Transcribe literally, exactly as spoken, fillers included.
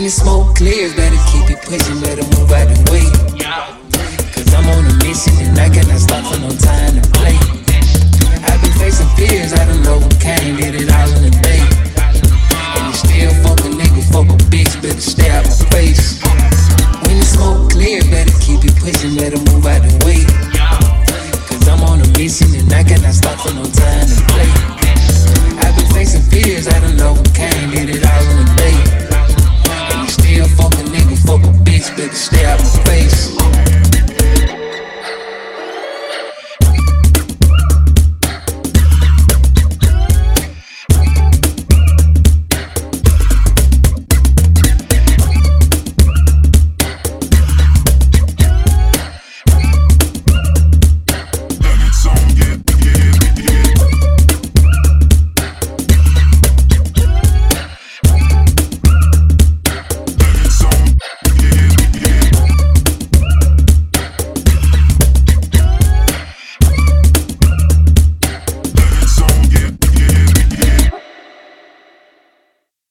the smoke clears, better keep it pushing, better move out the way. Cause I'm on a mission and I cannot stop for no time to play. I've been facing fears, I don't know what kind, did it all in a day. And you still fuck a nigga, fuck a bitch, better stay out my face. When the smoke clears, better keep it pushing, better move out the way. Cause I'm on a mission and I cannot stop for no time to play. I've been facing fears, I don't know what kind, did it all in a day. And you still fuck a nigga, fuck a bitch, better stay out my